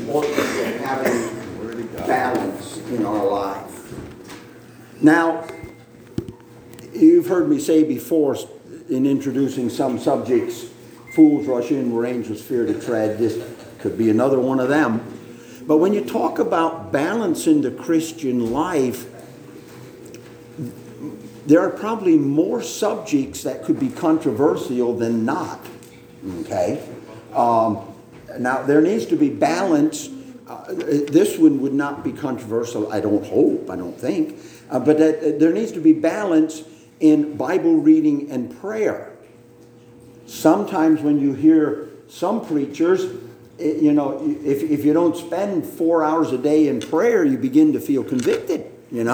importance of having balance in our life. Now, you've heard me say before in introducing some subjects, fools rush in where angels fear to tread. This could be another one of them. But when you talk about balance in the Christian life, there are probably more subjects that could be controversial than not. Okay? Now, there needs to be balance. This one would not be controversial, I don't think. But there needs to be balance in Bible reading and prayer. Sometimes when you hear some preachers, if you don't spend 4 hours a day in prayer, you begin to feel convicted,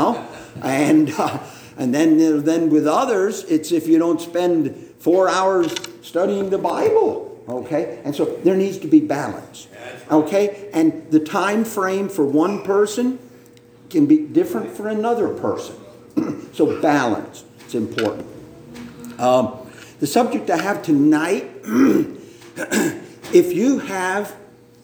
And then with others, it's if you don't spend 4 hours studying the Bible, okay? And so there needs to be balance, okay? And the time frame for one person can be different for another person. So balance is important. The subject I have tonight, if you have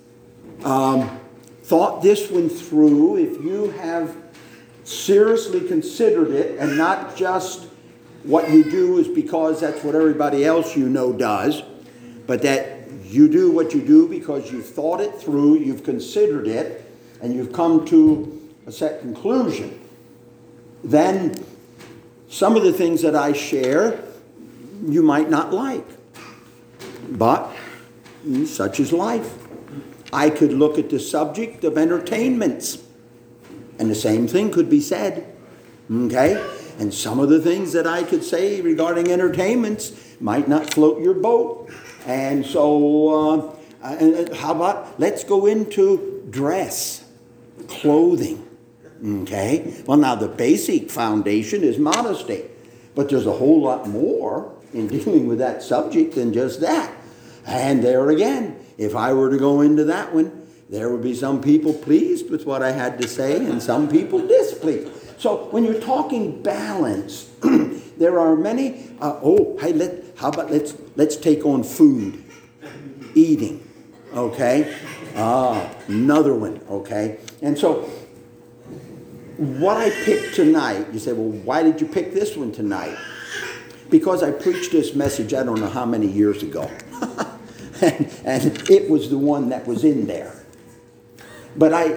thought this one through, if you have seriously considered it, and not just what you do is because that's what everybody else does, but that you do what you do because you've thought it through, you've considered it, and you've come to a set conclusion, then some of the things that I share you might not like. But such is life. I could look at the subject of entertainments, and the same thing could be said. Okay? And some of the things that I could say regarding entertainments might not float your boat. And so, how about let's go into dress, clothing. Okay? Well, now the basic foundation is modesty. But there's a whole lot more in dealing with that subject than just that. And there again, if I were to go into that one, there would be some people pleased with what I had to say and some people displeased. So when you're talking balance, there are many, how about let's take on food, eating, okay? Another one, okay? And so what I picked tonight, you say, well, why did you pick this one tonight? Because I preached this message I don't know how many years ago. and it was the one that was in there. But I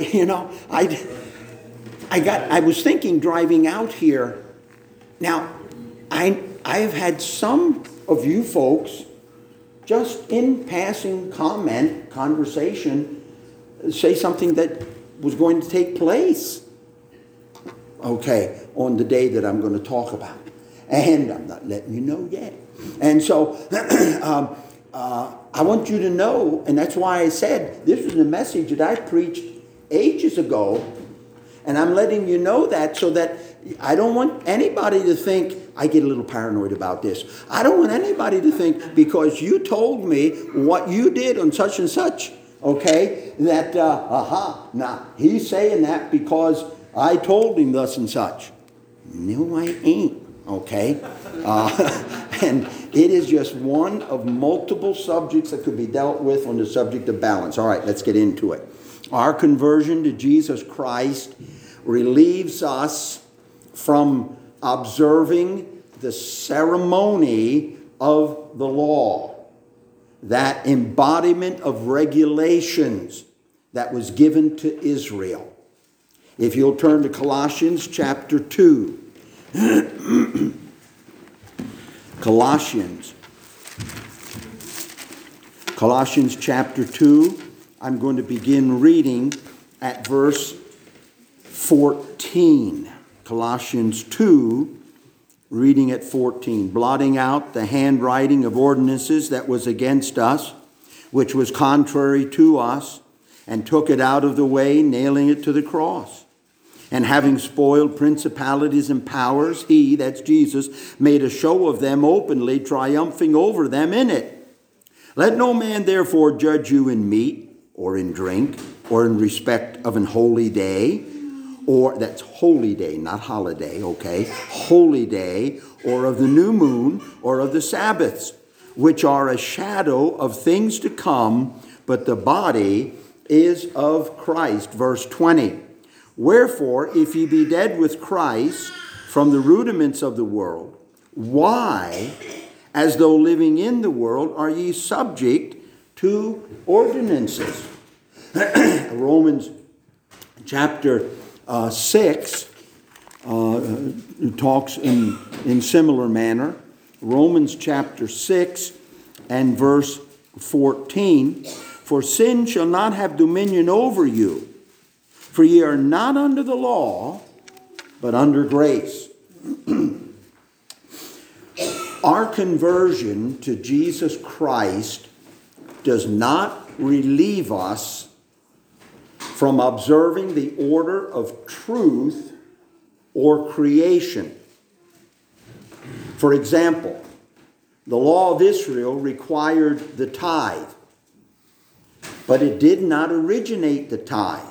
was thinking driving out here. Now, I have had some of you folks just in passing conversation, say something that was going to take place, okay, on the day that I'm going to talk about. And I'm not letting you know yet. And so I want you to know, and that's why I said this was a message that I preached ages ago, and I'm letting you know that so that I don't want anybody to think, I get a little paranoid about this. I don't want anybody to think because you told me what you did on such and such, okay, that, now he's saying that because I told him thus and such. No, I ain't, okay? And it is just one of multiple subjects that could be dealt with on the subject of balance. All right, let's get into it. Our conversion to Jesus Christ relieves us from observing the ceremony of the law, that embodiment of regulations that was given to Israel. If you'll turn to Colossians chapter 2. Colossians chapter 2. I'm going to begin reading at verse 14. Colossians 2, reading at 14. Blotting out the handwriting of ordinances that was against us, which was contrary to us, and took it out of the way, nailing it to the cross. And having spoiled principalities and powers, he, that's Jesus, made a show of them openly, triumphing over them in it. Let no man therefore judge you in meat, or in drink, or in respect of an holy day, or that's holy day, not holiday, okay? Holy day, or of the new moon, or of the Sabbaths, which are a shadow of things to come, but the body is of Christ. Verse 20. Wherefore, if ye be dead with Christ from the rudiments of the world, why, as though living in the world, are ye subject to ordinances? Romans chapter 6 talks in similar manner. Romans chapter 6 and verse 14. For sin shall not have dominion over you, for ye are not under the law, but under grace. Our conversion to Jesus Christ does not relieve us from observing the order of truth or creation. For example, the law of Israel required the tithe, but it did not originate the tithe.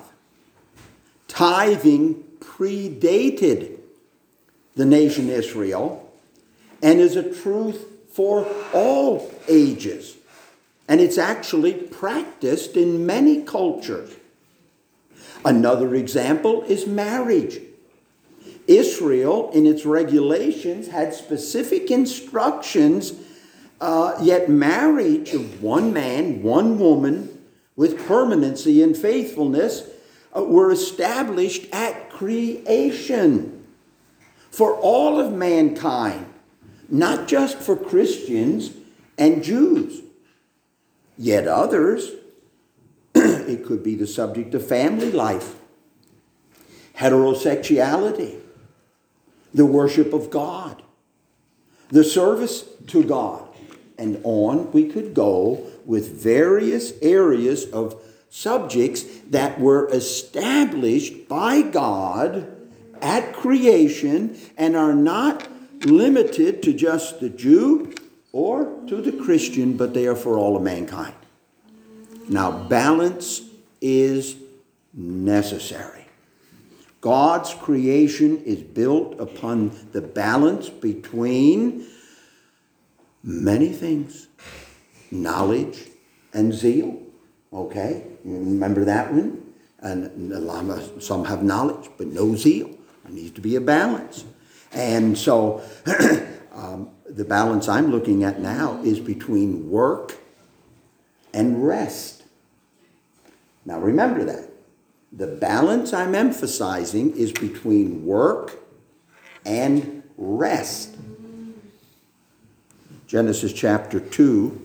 Tithing predated the nation Israel and is a truth for all ages. And it's actually practiced in many cultures. Another example is marriage. Israel, in its regulations, had specific instructions, yet marriage of one man, one woman, with permanency and faithfulness, were established at creation for all of mankind, not just for Christians and Jews. Yet others, it could be the subject of family life, heterosexuality, the worship of God, the service to God, and on we could go with various areas of subjects that were established by God at creation and are not limited to just the Jew or to the Christian, but they are for all of mankind. Now, balance is necessary. God's creation is built upon the balance between many things. Knowledge and zeal. Okay? You remember that one? And some have knowledge, but no zeal. There needs to be a balance. And so, the balance I'm looking at now is between work and rest. Now remember that. The balance I'm emphasizing is between work and rest. Genesis chapter 2.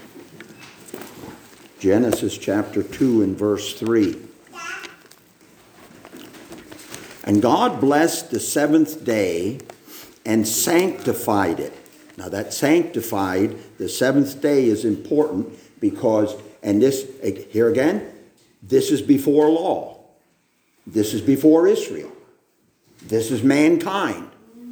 Genesis chapter 2 and verse 3. And God blessed the seventh day and sanctified it. Now that sanctified, the seventh day is important because, and this, here again, this is before law. This is before Israel. This is mankind.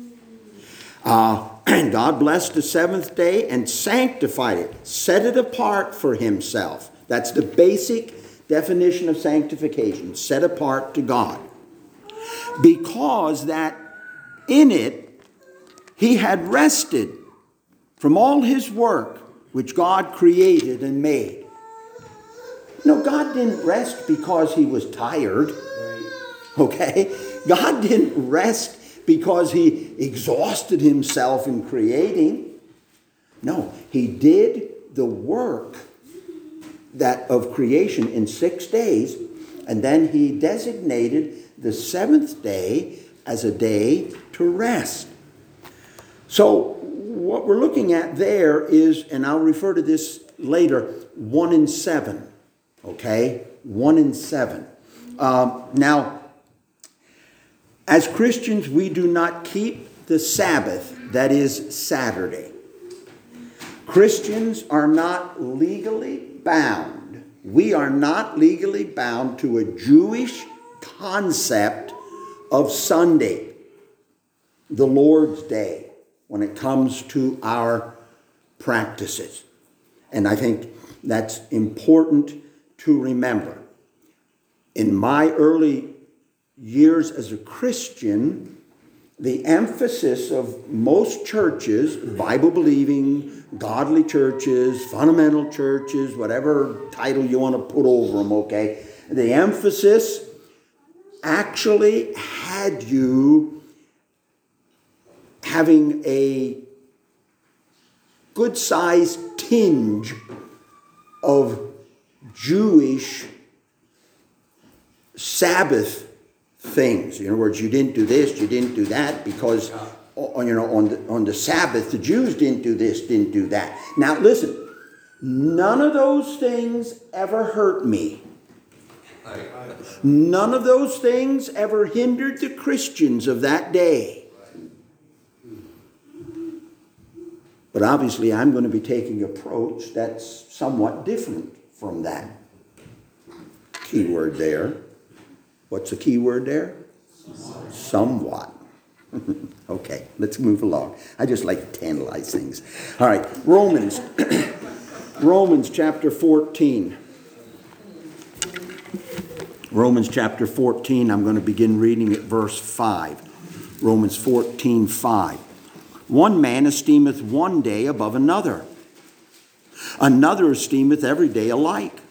And God blessed the seventh day and sanctified it, set it apart for himself. That's the basic definition of sanctification, set apart to God. Because that in it he had rested from all his work which God created and made. No, God didn't rest because he was tired. Okay? God didn't rest because he exhausted himself in creating. No, he did the work of creation in 6 days, and then he designated the seventh day as a day to rest. So what we're looking at there is, and I'll refer to this later, 1 and 7. Okay? 1 and 7. Now, as Christians, we do not keep the Sabbath, that is Saturday. Christians are not legally bound. We are not legally bound to a Jewish concept of Sunday, the Lord's Day, when it comes to our practices. And I think that's important to remember. In my early years as a Christian, the emphasis of most churches, Bible-believing, godly churches, fundamental churches, whatever title you want to put over them, okay, The emphasis actually had you having a good-sized tinge of Jewish Sabbath things. In other words, you didn't do this, you didn't do that, because on the Sabbath, the Jews didn't do this, didn't do that. Now listen, none of those things ever hurt me. None of those things ever hindered the Christians of that day. But obviously I'm going to be taking an approach that's somewhat different from that. Key word there. What's the key word there? Somewhat. Okay, let's move along. I just like to tantalize things. All right, Romans. Romans chapter 14. Romans chapter 14, I'm going to begin reading at verse 5. Romans 14:5. One man esteemeth one day above another. Another esteemeth every day alike.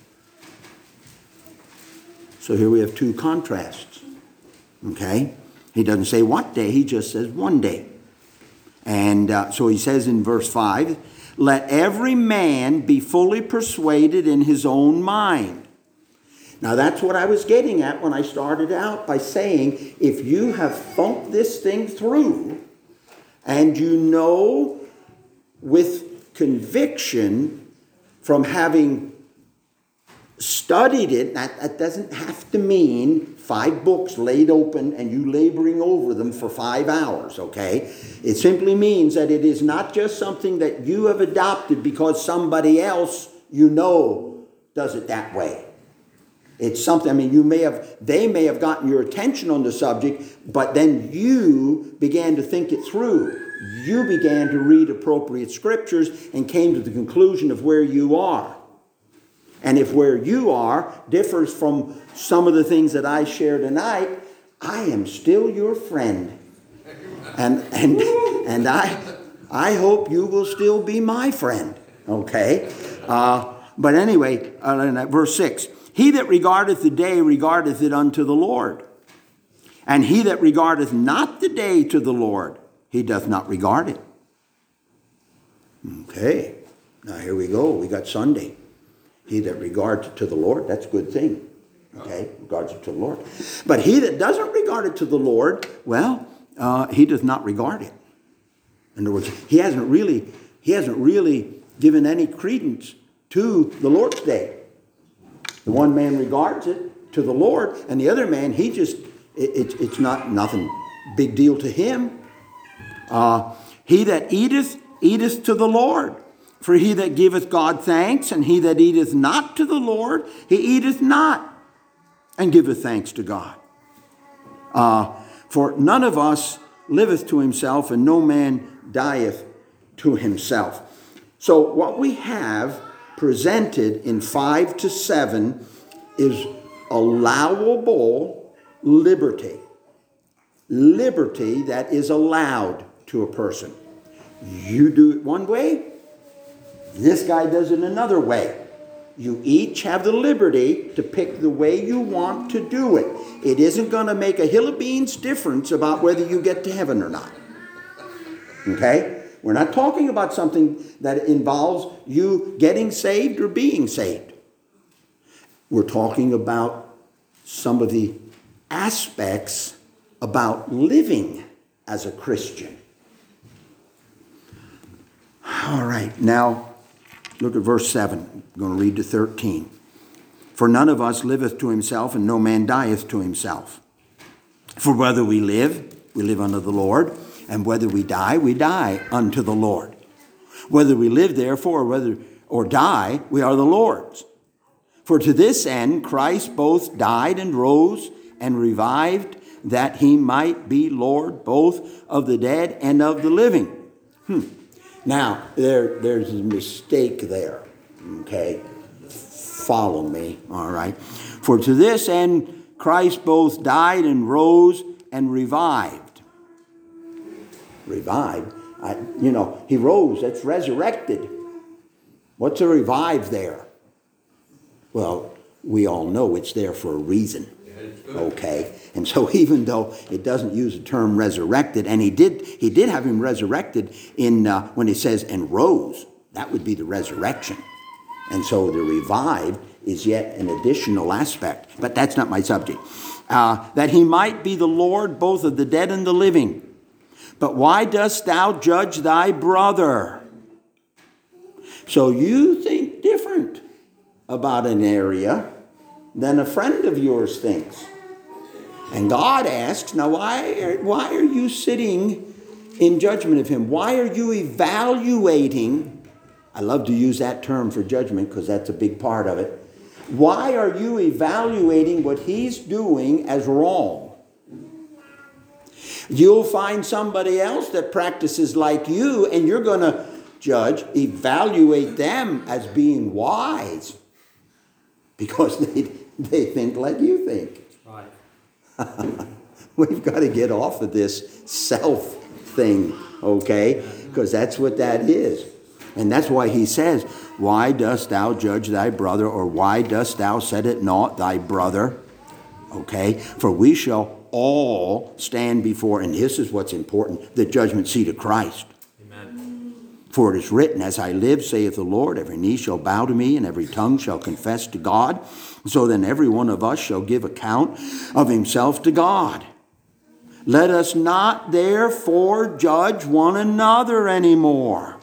So here we have two contrasts. Okay? He doesn't say what day, he just says one day. And so he says in verse 5, let every man be fully persuaded in his own mind. Now that's what I was getting at when I started out by saying, if you have thumped this thing through, and you know with conviction from having studied it, that doesn't have to mean 5 books laid open and you laboring over them for 5 hours, okay? It simply means that it is not just something that you have adopted because somebody else you know does it that way. It's something, I mean, they may have gotten your attention on the subject, but then you began to think it through. You began to read appropriate scriptures and came to the conclusion of where you are. And if where you are differs from some of the things that I share tonight, I am still your friend. And I hope you will still be my friend. Okay? But anyway, verse 6. He that regardeth the day regardeth it unto the Lord. And he that regardeth not the day to the Lord, he doth not regard it. Okay. Now here we go. We got Sunday. He that regards it to the Lord, that's a good thing. Okay, regards it to the Lord. But he that doesn't regard it to the Lord, well, he does not regard it. In other words, he hasn't really given any credence to the Lord's day. The one man regards it to the Lord, and the other man, it's not nothing big deal to him. He that eateth to the Lord. For he that giveth God thanks, and he that eateth not to the Lord, he eateth not, and giveth thanks to God. For none of us liveth to himself, and no man dieth to himself. So what we have presented in 5 to 7 is allowable liberty. Liberty that is allowed to a person. You do it one way, this guy does it another way. You each have the liberty to pick the way you want to do it. It isn't going to make a hill of beans difference about whether you get to heaven or not. Okay? We're not talking about something that involves you getting saved or being saved. We're talking about some of the aspects about living as a Christian. All right, now look at verse 7. I'm going to read to 13. For none of us liveth to himself, and no man dieth to himself. For whether we live unto the Lord, and whether we die unto the Lord. Whether we live, therefore, or die, we are the Lord's. For to this end Christ both died and rose and revived, that he might be Lord both of the dead and of the living. Now, there's a mistake there. Okay? Follow me, all right? For to this end Christ both died and rose and revived. Revived? He rose, that's resurrected. What's a revive there? Well, we all know it's there for a reason. Okay? And so even though it doesn't use the term resurrected, and he did have him resurrected in when it says and rose, that would be the resurrection. And so the revived is yet an additional aspect. But that's not my subject. That he might be the Lord both of the dead and the living. But why dost thou judge thy brother? So you think different about an area than a friend of yours thinks. And God asks, now why are you sitting in judgment of him? Why are you evaluating? I love to use that term for judgment because that's a big part of it. Why are you evaluating what he's doing as wrong? You'll find somebody else that practices like you, and you're going to evaluate them as being wise because they think like you think. Right. We've got to get off of this self thing, okay? Because that's what that is. And that's why he says, why dost thou judge thy brother, or why dost thou set at naught thy brother? Okay? For we shall all stand before, and this is what's important, the judgment seat of Christ. Amen. For it is written, as I live, saith the Lord, every knee shall bow to me, and every tongue shall confess to God. So then every one of us shall give account of himself to God. Let us not therefore judge one another anymore,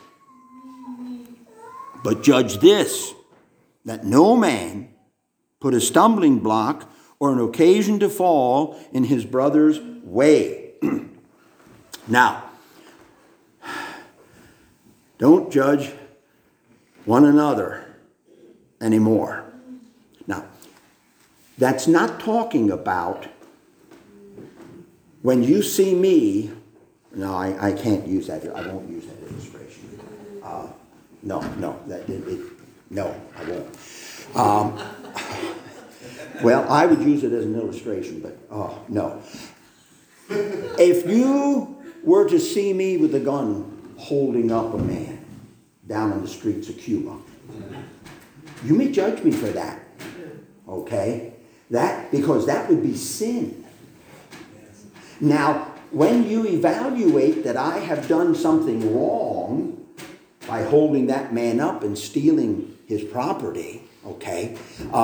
but judge this, that no man put a stumbling block or an occasion to fall in his brother's way. Now, don't judge one another anymore. Now, that's not talking about when you see me. No, I can't use that. I won't use that illustration. No, I won't. Well, I would use it as an illustration, but no. If you were to see me with a gun holding up a man down in the streets of Cuba, you may judge me for that. Okay? Because that would be sin. Now, when you evaluate that I have done something wrong by holding that man up and stealing his property, okay,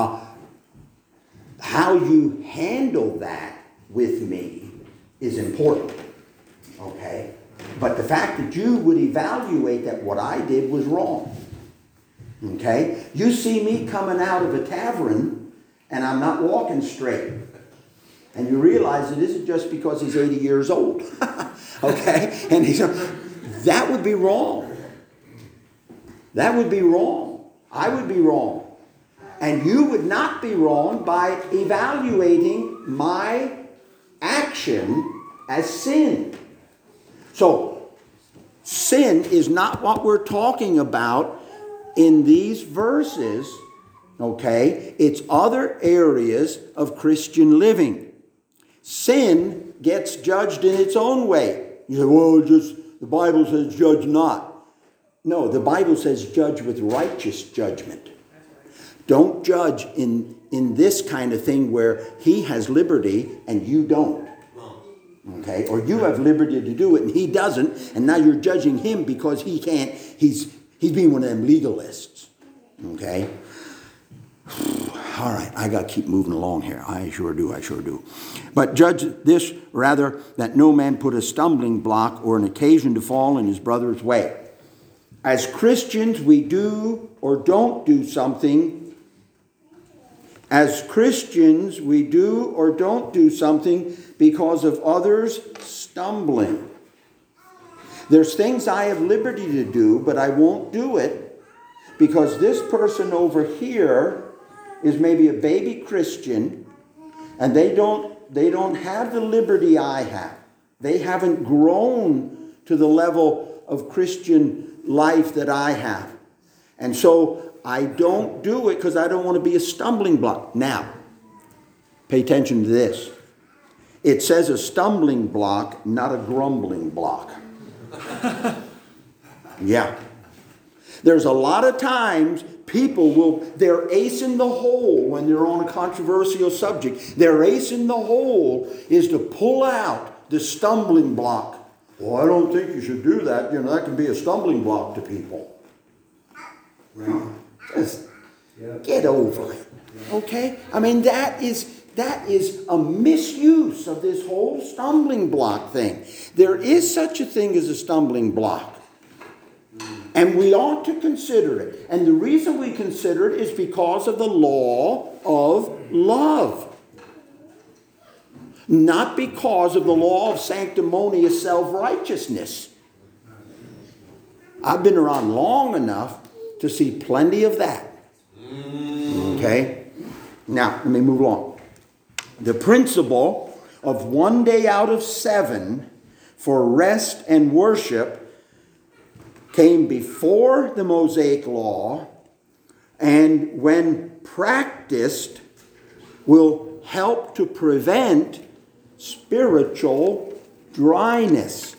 how you handle that with me is important, okay? But the fact that you would evaluate that what I did was wrong, okay? You see me coming out of a tavern and I'm not walking straight. And you realize it isn't just because he's 80 years old, okay? And that would be wrong. That would be wrong. I would be wrong. And you would not be wrong by evaluating my action as sin. So, sin is not what we're talking about in these verses, okay? It's other areas of Christian living. Sin gets judged in its own way. You say, well, the Bible says judge not. No, the Bible says judge with righteous judgment. Don't judge in this kind of thing where he has liberty and you don't. Okay? Or you have liberty to do it and he doesn't, and now you're judging him because he can't. He's being one of them legalists. Okay? All right, I got to keep moving along here. I sure do. But judge this, rather, that no man put a stumbling block or an occasion to fall in his brother's way. As Christians, we do or don't do something. As Christians, we do or don't do something because of others stumbling. There's things I have liberty to do, but I won't do it because this person over here is maybe a baby Christian and they don't have the liberty I have. They haven't grown to the level of Christian life that I have. And so I don't do it because I don't want to be a stumbling block. Now, pay attention to this. It says a stumbling block, not a grumbling block. Yeah. There's a lot of times they're ace in the hole when they're on a controversial subject. Their ace in the hole is to pull out the stumbling block. Well, I don't think you should do that. That can be a stumbling block to people. Well, just get over it. Okay? I mean, that is a misuse of this whole stumbling block thing. There is such a thing as a stumbling block. And we ought to consider it. And the reason we consider it is because of the law of love. Not because of the law of sanctimonious self-righteousness. I've been around long enough to see plenty of that. Okay? Now, let me move along. The principle of 1 day out of 7 for rest and worship came before the Mosaic law, and when practiced will help to prevent spiritual dryness.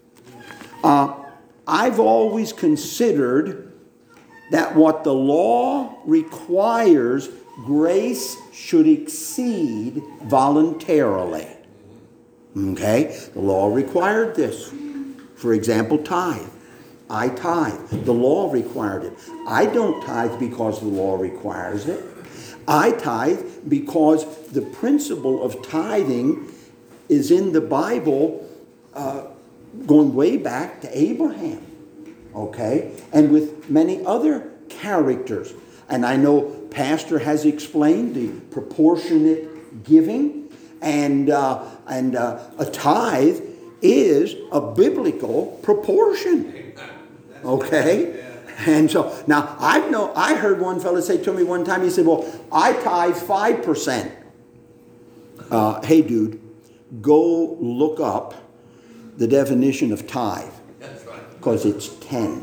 I've always considered that what the law requires, grace should exceed voluntarily. Okay? The law required this. For example, tithe. I tithe. The law required it. I don't tithe because the law requires it. I tithe because the principle of tithing is in the Bible going way back to Abraham. Okay? And with many other characters. And I know Pastor has explained the proportionate giving. And a tithe is a biblical proportion. Okay? And so, now, I heard one fellow say to me one time, he said, well, I tithe 5%. Hey, dude, go look up the definition of tithe. Because it's 10.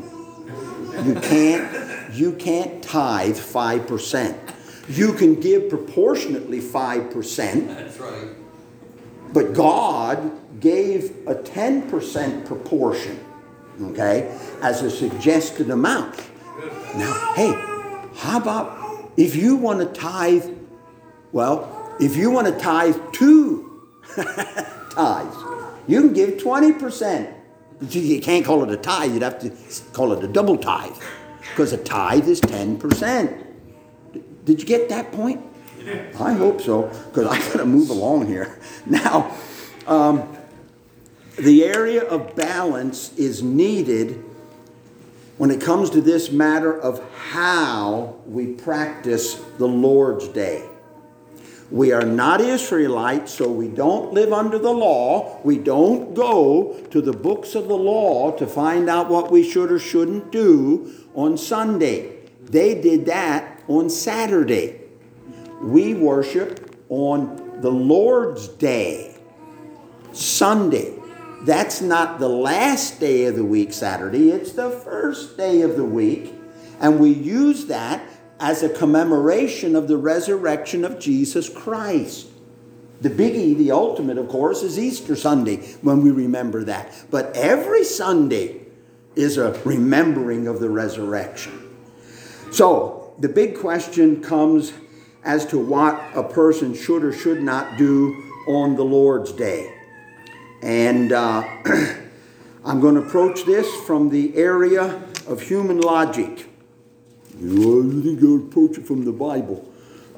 You can't tithe 5%. You can give proportionately 5%. That's right. But God gave a 10% proportion. Okay, as a suggested amount. Now, hey, how about if you want to tithe? Well, if you want to tithe 2 tithes, you can give 20%. You can't call it a tithe. You'd have to call it a double tithe, because a tithe is 10%. Did you get that point? I hope so, because I got to move along here now. The area of balance is needed when it comes to this matter of how we practice the Lord's Day. We are not Israelites, so we don't live under the law. We don't go to the books of the law to find out what we should or shouldn't do on Sunday. They did that on Saturday. We worship on the Lord's Day, Sunday. That's not the last day of the week, Saturday. It's the first day of the week. And we use that as a commemoration of the resurrection of Jesus Christ. The biggie, the ultimate, of course, is Easter Sunday when we remember that. But every Sunday is a remembering of the resurrection. So the big question comes as to what a person should or should not do on the Lord's Day. And I'm going to approach this from the area of human logic. You think I'll approach it from the Bible?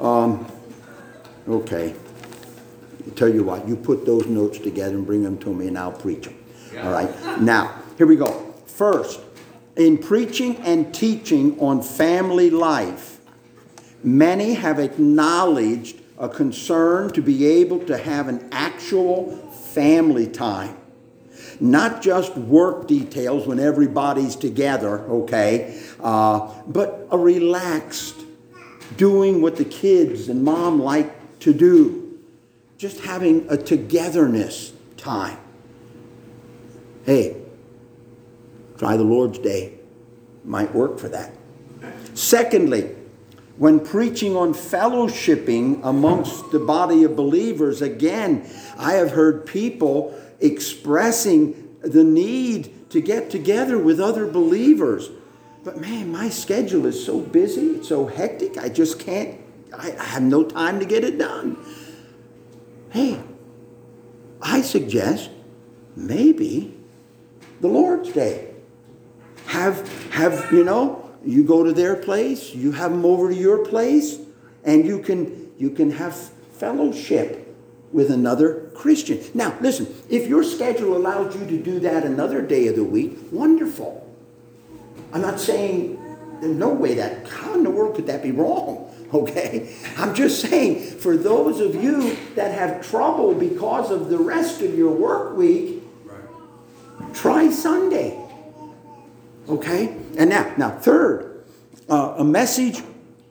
Okay. I'll tell you what, you put those notes together and bring them to me and I'll preach them. Yeah. All right. Now, here we go. First, in preaching and teaching on family life, many have acknowledged a concern to be able to have an actual family time. Not just work details when everybody's together, okay, but a relaxed, doing what the kids and mom like to do. Just having a togetherness time. Hey, try the Lord's Day. Might work for that. Secondly, when preaching on fellowshipping amongst the body of believers, again, I have heard people expressing the need to get together with other believers. but man, my schedule is so busy, it's so hectic, I just can't, I have no time to get it done. Hey, I suggest maybe the Lord's Day. Have you go to their place, you have them over to your place, and you can have fellowship with another Christian. Now, listen, if your schedule allows you to do that another day of the week, wonderful. I'm not saying there's no way how in the world could that be wrong, okay? I'm just saying, for those of you that have trouble because of the rest of your work week, try Sunday, okay? And now third, a messages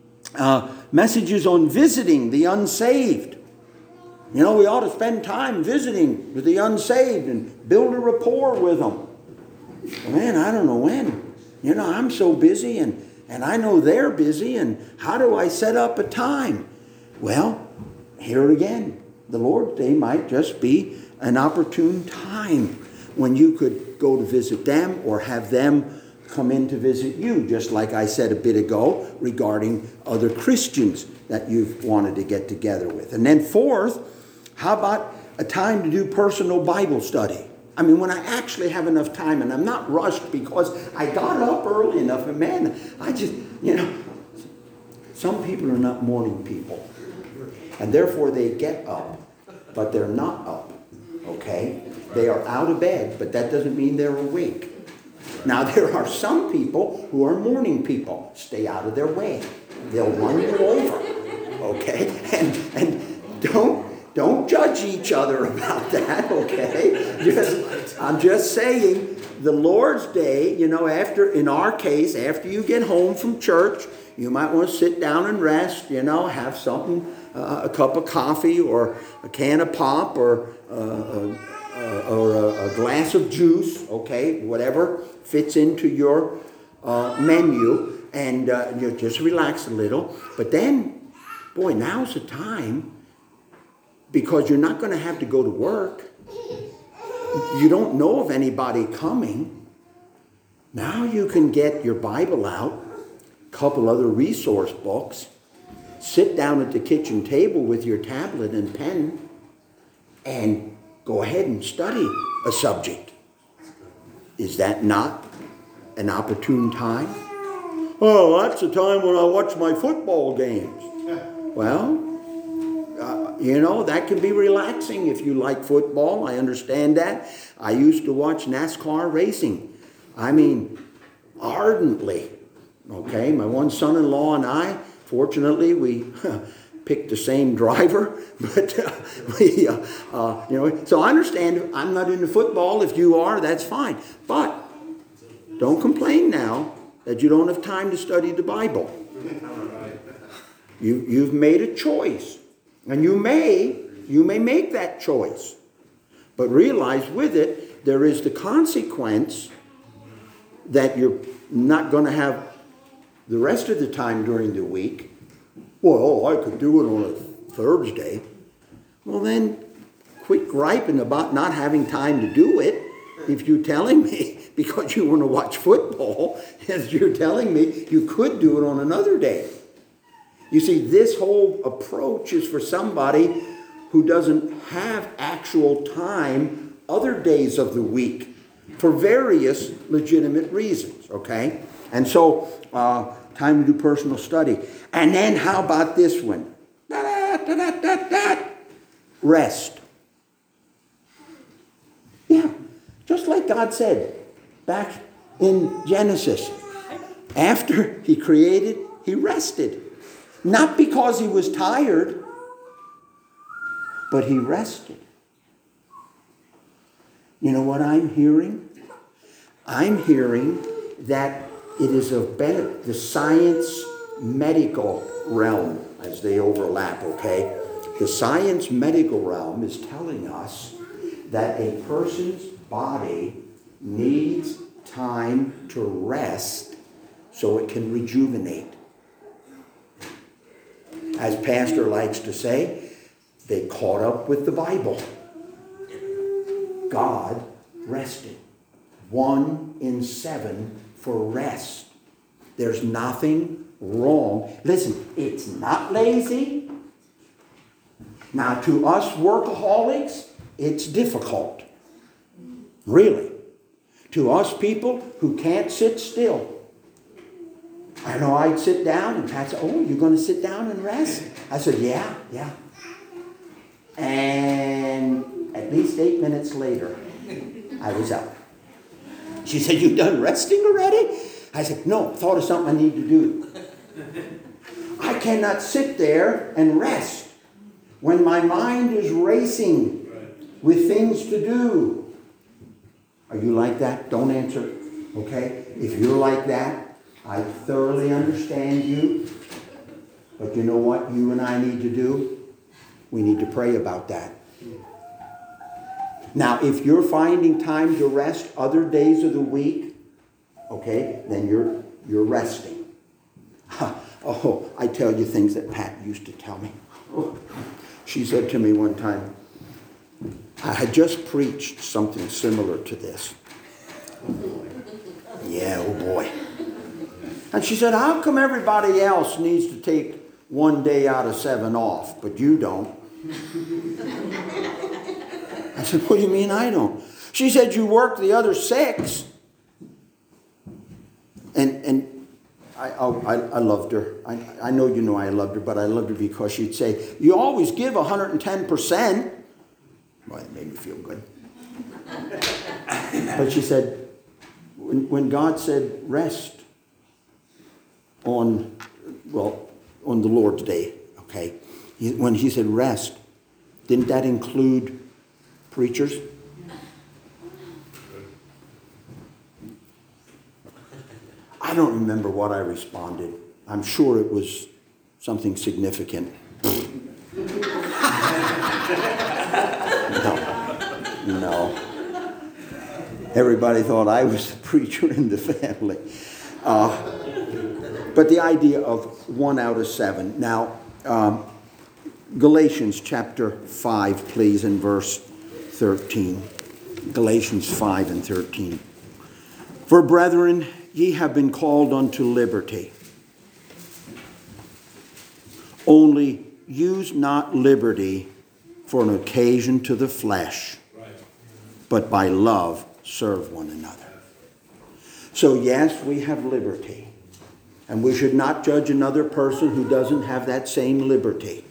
on visiting the unsaved. We ought to spend time visiting with the unsaved and build a rapport with them. Man, I don't know when. I'm so busy and I know they're busy, and how do I set up a time? Well, here again, the Lord's Day might just be an opportune time when you could go to visit them or have them come in to visit you, just like I said a bit ago regarding other Christians that you've wanted to get together with. And then fourth, how about a time to do personal Bible study? I mean, when I actually have enough time and I'm not rushed because I got up early enough, and man, I just, some people are not morning people. And therefore they get up, but they're not up, okay? They are out of bed, but that doesn't mean they're awake. Now, there are some people who are morning people. Stay out of their way. They'll run you over, okay? And don't judge each other about that, okay? I'm just saying, the Lord's Day, in our case, after you get home from church, you might want to sit down and rest, have something, a cup of coffee or a can of pop or a glass of juice, okay, whatever fits into your menu, and you just relax a little. But then, boy, now's the time, because you're not going to have to go to work. You don't know of anybody coming. Now you can get your Bible out, a couple other resource books, sit down at the kitchen table with your tablet and pen, and go ahead and study a subject. Is that not an opportune time? Oh, that's the time when I watch my football games. Well, that can be relaxing if you like football. I understand that. I used to watch NASCAR racing. I mean, ardently. Okay, my one son-in-law and I, fortunately, we picked the same driver. But, so I understand I'm not into football. If you are, that's fine. But don't complain now that you don't have time to study the Bible. You've made a choice. And you may make that choice. But realize with it, there is the consequence that you're not going to have the rest of the time during the week. Well, I could do it on a Thursday. Well, then quit griping about not having time to do it. If you're telling me because you want to watch football, as you're telling me you could do it on another day. You see, this whole approach is for somebody who doesn't have actual time other days of the week for various legitimate reasons, okay? And so, time to do personal study. And then how about this one? Rest. Yeah, just like God said back in Genesis. After he created, he rested. Not because he was tired, but he rested. You know what I'm hearing? I'm hearing that it is of benefit, the science medical realm, as they overlap, okay? The science medical realm is telling us that a person's body needs time to rest so it can rejuvenate. As Pastor likes to say, they caught up with the Bible. God rested. 1 in 7 for rest. There's nothing wrong. Listen, it's not lazy. Now, to us workaholics, it's difficult. Really. To us people who can't sit still. I know I'd sit down and Pat said, oh, you're going to sit down and rest? I said, yeah. And at least 8 minutes later, I was up. She said, you done resting already? I said, no, thought of something I need to do. I cannot sit there and rest when my mind is racing with things to do. Are you like that? Don't answer. Okay? If you're like that, I thoroughly understand you. But you know what you and I need to do? We need to pray about that. Now, if you're finding time to rest other days of the week, okay, then you're resting. Oh, I tell you things that Pat used to tell me. She said to me one time, I had just preached something similar to this. Yeah, oh boy. And she said, how come everybody else needs to take 1 day out of 7 off, but you don't? I said, what do you mean I don't? She said, you work the other 6. And I loved her. I know you know I loved her, but I loved her because she'd say, you always give 110%. Well, it made me feel good. But she said, when God said rest on the Lord's Day, okay, when he said rest, didn't that include preachers? I don't remember what I responded. I'm sure it was something significant. No. Everybody thought I was the preacher in the family. But the idea of 1 out of 7. Now, Galatians chapter 5, please, in verse 13. Galatians 5 and 13. For brethren, ye have been called unto liberty. Only use not liberty for an occasion to the flesh, but by love serve one another. So yes, we have liberty. And we should not judge another person who doesn't have that same liberty.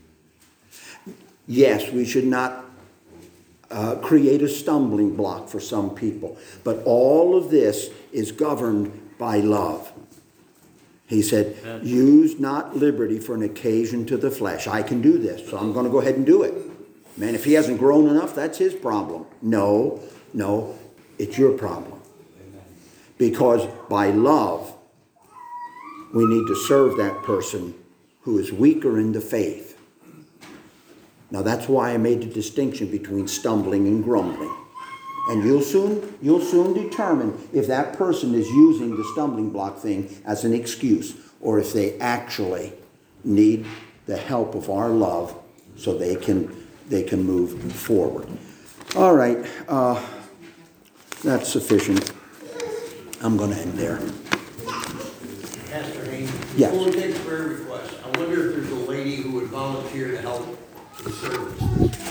Yes, we should not create a stumbling block for some people. But all of this is governed by love. He said, use not liberty for an occasion to the flesh. I can do this, so I'm going to go ahead and do it. Man, if he hasn't grown enough, that's his problem. No, it's your problem. Because by love, we need to serve that person who is weaker in the faith. Now that's why I made the distinction between stumbling and grumbling. And you'll soon determine if that person is using the stumbling block thing as an excuse, or if they actually need the help of our love so they can move forward. All right, that's sufficient. I'm going to end there. Pastor Haynes, yes. Before we take prayer requests, I wonder if there's a lady who would volunteer to help the service.